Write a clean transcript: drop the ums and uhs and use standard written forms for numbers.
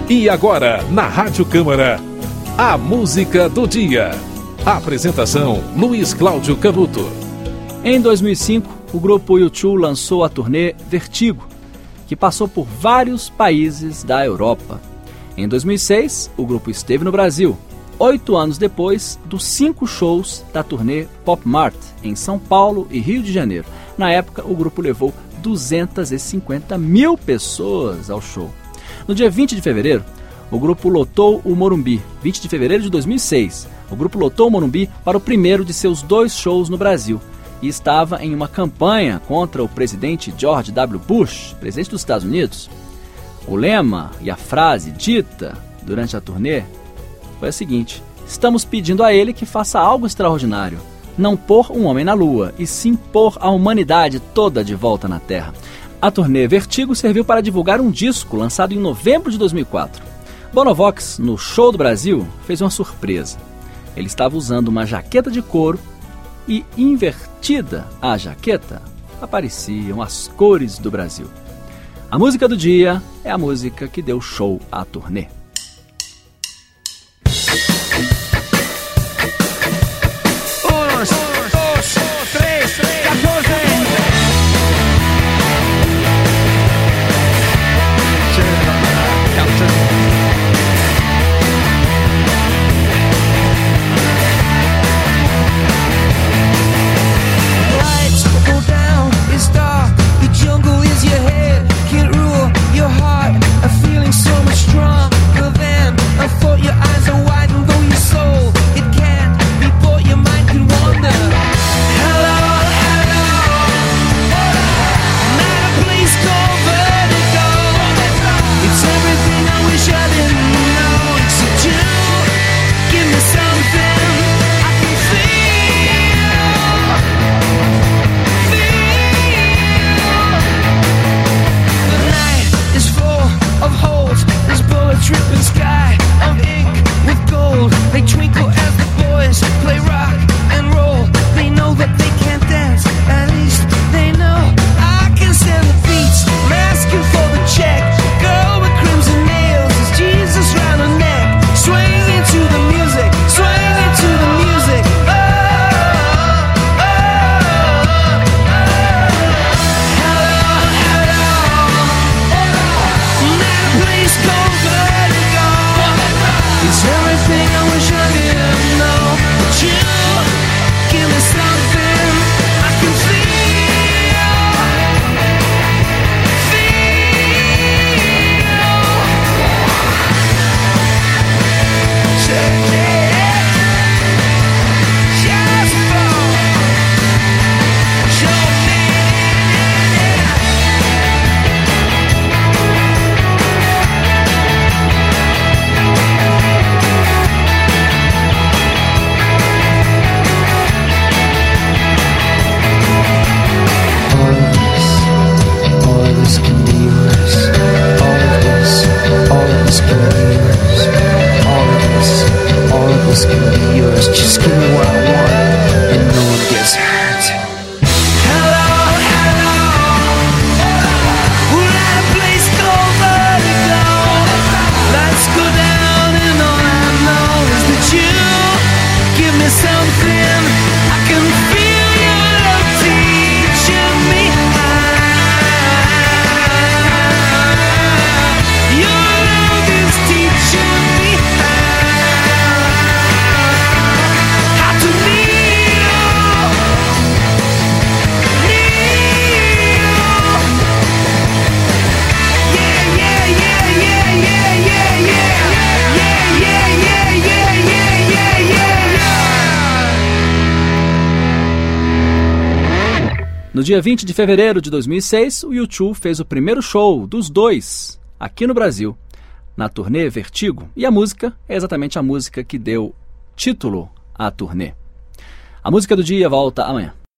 E agora, na Rádio Câmara, a música do dia. Apresentação, Luiz Cláudio Canuto. Em 2005, o grupo U2 lançou a turnê Vertigo, que passou por vários países da Europa. Em 2006, o grupo esteve no Brasil, 8 anos depois dos 5 shows da turnê Pop Mart, em São Paulo e Rio de Janeiro. Na época, o grupo levou 250 mil pessoas ao show. No dia 20 de fevereiro, o grupo lotou o Morumbi. 20 de fevereiro de 2006, o grupo lotou o Morumbi para o primeiro de seus 2 shows no Brasil e estava em uma campanha contra o presidente George W. Bush, presidente dos Estados Unidos. O lema e a frase dita durante a turnê foi a seguinte: estamos pedindo a ele que faça algo extraordinário, não pôr um homem na lua, e sim pôr a humanidade toda de volta na Terra. A turnê Vertigo serviu para divulgar um disco lançado em novembro de 2004. Bonovox, no show do Brasil, fez uma surpresa. Ele estava usando uma jaqueta de couro e, invertida a jaqueta, apareciam as cores do Brasil. A música do dia é a música que deu show à turnê. Dripping sky of ink with gold. They twinkle as the boys play rock and roll. They know that they can't dance, at least they know I can stand the beats. I'm asking for the check. Girl with crimson nails, is Jesus round her neck? Swing into the music, swing into the music. Oh, oh, oh, oh. Hello, hello. Not a place called Vertigo. It's everything I wish I didn't know. But you give me something I can feel. Check it. Just fall. Show me. All of this can be yours. All of this can be yours. All of this can be yours. Just give me what I want, and no one gets hurt. Hello, hello. We're at a place called Vertigo. Lights go down and all I know is that you give me something I can feel. Your love teaching me your love is teaching me how to need you. No dia 20 de fevereiro de 2006, o U2 fez o primeiro show dos 2 aqui no Brasil, na turnê Vertigo, e a música é exatamente a música que deu título à turnê. A música do dia volta amanhã.